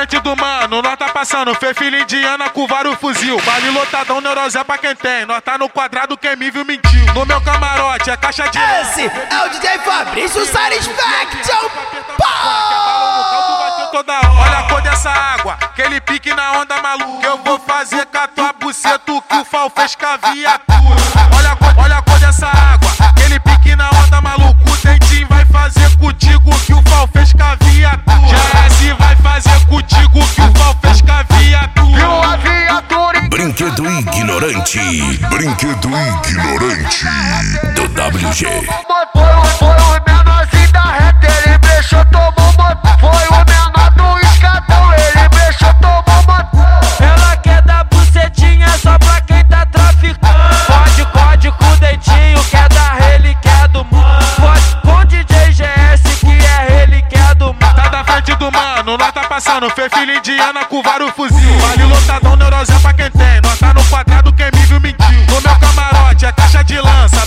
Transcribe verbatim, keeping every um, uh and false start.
frente do mano, nós tá passando. Fê filha indiana com vários fuzil. Baile lotadão, neurosé pra quem tem. Nós tá no quadrado, quem me viu mentiu. No meu camarote é caixa de... Esse é o D J Fabrício Satisfaction. Toda hora. Olha a cor dessa água, aquele pique na onda maluca. Eu vou fazer com a tua buceta o que o Fal fez com a viatura. Olha a cor, olha a cor dessa água, aquele pique na onda maluca. O Dentinho vai fazer contigo o que o Fal fez com a viatura. Já S vai fazer contigo o que o Fal fez com a viatura. A viatura. Brinquedo ignorante, brinquedo ignorante do W G. Foi o menorzinho da reta, ele mexeu, tomou moto. Foi o menor do escadão, ele mexeu, tomou moto. Ela quer dar bucetinha só pra quem tá traficando. Pode, pode com o Dentinho, quer dar relíquia do mundo. Pode com o D J G S, que é relíquia do mundo. Tá da frente do mano, nós tá passando. Fê filha indiana com vários fuzil. Vale lotadão, neurosé pra quem tem. Nós tá no quadrado, quem me viu mentiu. No meu camarote é caixa de lança.